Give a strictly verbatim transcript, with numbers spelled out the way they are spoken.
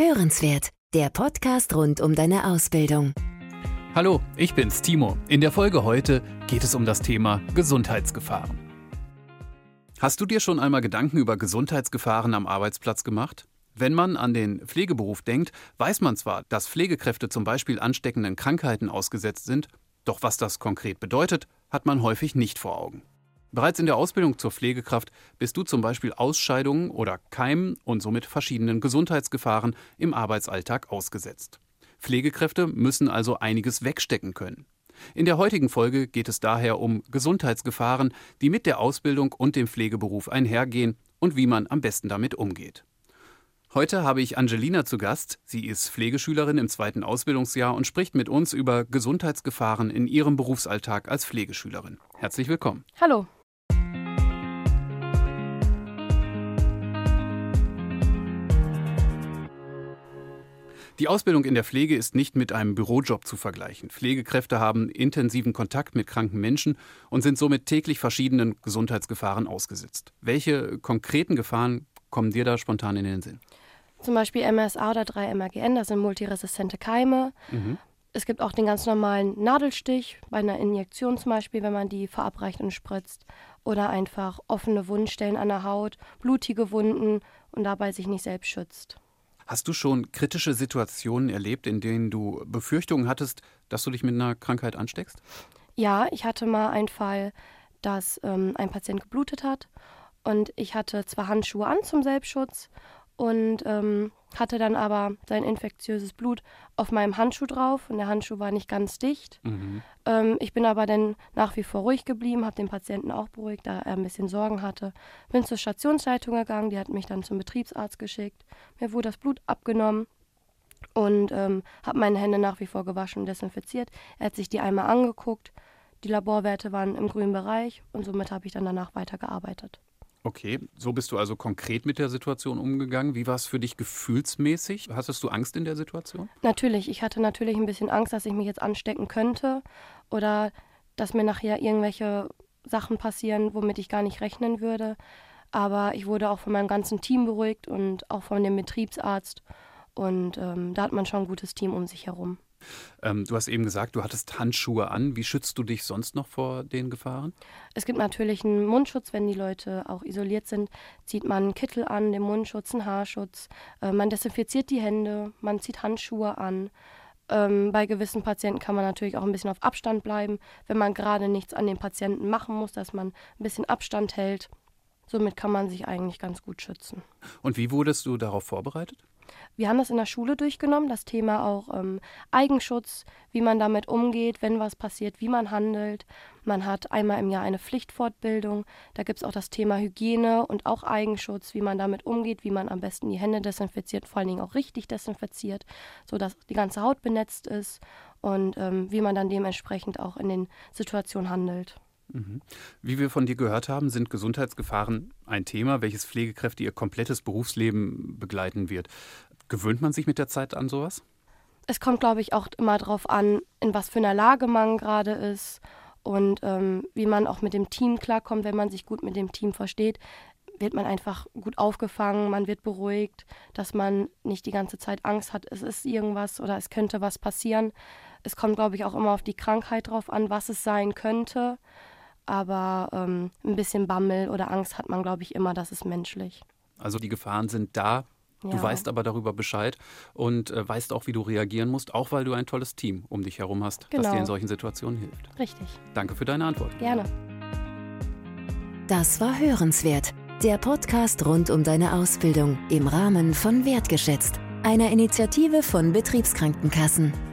Hörenswert, der Podcast rund um deine Ausbildung. Hallo, ich bin's, Timo. In der Folge heute geht es um das Thema Gesundheitsgefahren. Hast du dir schon einmal Gedanken über Gesundheitsgefahren am Arbeitsplatz gemacht? Wenn man an den Pflegeberuf denkt, weiß man zwar, dass Pflegekräfte zum Beispiel ansteckenden Krankheiten ausgesetzt sind, doch was das konkret bedeutet, hat man häufig nicht vor Augen. Bereits in der Ausbildung zur Pflegekraft bist du zum Beispiel Ausscheidungen oder Keimen und somit verschiedenen Gesundheitsgefahren im Arbeitsalltag ausgesetzt. Pflegekräfte müssen also einiges wegstecken können. In der heutigen Folge geht es daher um Gesundheitsgefahren, die mit der Ausbildung und dem Pflegeberuf einhergehen und wie man am besten damit umgeht. Heute habe ich Angelina zu Gast. Sie ist Pflegeschülerin im zweiten Ausbildungsjahr und spricht mit uns über Gesundheitsgefahren in ihrem Berufsalltag als Pflegeschülerin. Herzlich willkommen. Hallo. Die Ausbildung in der Pflege ist nicht mit einem Bürojob zu vergleichen. Pflegekräfte haben intensiven Kontakt mit kranken Menschen und sind somit täglich verschiedenen Gesundheitsgefahren ausgesetzt. Welche konkreten Gefahren kommen dir da spontan in den Sinn? Zum Beispiel M R S A oder drei M R G N, das sind multiresistente Keime. Mhm. Es gibt auch den ganz normalen Nadelstich, bei einer Injektion zum Beispiel, wenn man die verabreicht und spritzt. Oder einfach offene Wundstellen an der Haut, blutige Wunden und dabei sich nicht selbst schützt. Hast du schon kritische Situationen erlebt, in denen du Befürchtungen hattest, dass du dich mit einer Krankheit ansteckst? Ja, ich hatte mal einen Fall, dass ähm, ein Patient geblutet hat und ich hatte zwar Handschuhe an zum Selbstschutz und ähm, hatte dann aber sein infektiöses Blut auf meinem Handschuh drauf und der Handschuh war nicht ganz dicht. Mhm. Ähm, ich bin aber dann nach wie vor ruhig geblieben, habe den Patienten auch beruhigt, da er ein bisschen Sorgen hatte. Bin zur Stationsleitung gegangen, die hat mich dann zum Betriebsarzt geschickt. Mir wurde das Blut abgenommen und ähm, habe meine Hände nach wie vor gewaschen und desinfiziert. Er hat sich die einmal angeguckt, die Laborwerte waren im grünen Bereich und somit habe ich dann danach weitergearbeitet. Okay, so bist du also konkret mit der Situation umgegangen. Wie war es für dich gefühlsmäßig? Hattest du Angst in der Situation? Natürlich, ich hatte natürlich ein bisschen Angst, dass ich mich jetzt anstecken könnte oder dass mir nachher irgendwelche Sachen passieren, womit ich gar nicht rechnen würde. Aber ich wurde auch von meinem ganzen Team beruhigt und auch von dem Betriebsarzt und ähm, da hat man schon ein gutes Team um sich herum. Ähm, du hast eben gesagt, du hattest Handschuhe an. Wie schützt du dich sonst noch vor den Gefahren? Es gibt natürlich einen Mundschutz, wenn die Leute auch isoliert sind, zieht man einen Kittel an, den Mundschutz, einen Haarschutz. Äh, man desinfiziert die Hände, man zieht Handschuhe an. Ähm, bei gewissen Patienten kann man natürlich auch ein bisschen auf Abstand bleiben, wenn man gerade nichts an den Patienten machen muss, dass man ein bisschen Abstand hält. Somit kann man sich eigentlich ganz gut schützen. Und wie wurdest du darauf vorbereitet? Wir haben das in der Schule durchgenommen, das Thema auch ähm, Eigenschutz, wie man damit umgeht, wenn was passiert, wie man handelt. Man hat einmal im Jahr eine Pflichtfortbildung, da gibt es auch das Thema Hygiene und auch Eigenschutz, wie man damit umgeht, wie man am besten die Hände desinfiziert, vor allen Dingen auch richtig desinfiziert, sodass die ganze Haut benetzt ist und ähm, wie man dann dementsprechend auch in den Situationen handelt. Wie wir von dir gehört haben, sind Gesundheitsgefahren ein Thema, welches Pflegekräfte ihr komplettes Berufsleben begleiten wird. Gewöhnt man sich mit der Zeit an sowas? Es kommt, glaube ich, auch immer darauf an, in was für einer Lage man gerade ist und ähm, wie man auch mit dem Team klarkommt. Wenn man sich gut mit dem Team versteht, wird man einfach gut aufgefangen, man wird beruhigt, dass man nicht die ganze Zeit Angst hat, es ist irgendwas oder es könnte was passieren. Es kommt, glaube ich, auch immer auf die Krankheit drauf an, was es sein könnte. Aber ähm, ein bisschen Bammel oder Angst hat man, glaube ich, immer, das ist menschlich. Also die Gefahren sind da, du ja. weißt aber darüber Bescheid und äh, weißt auch, wie du reagieren musst, auch weil du ein tolles Team um dich herum hast, genau. das dir in solchen Situationen hilft. Richtig. Danke für deine Antwort. Gerne. Das war Hörenswert, der Podcast rund um deine Ausbildung im Rahmen von Wertgeschätzt, einer Initiative von Betriebskrankenkassen.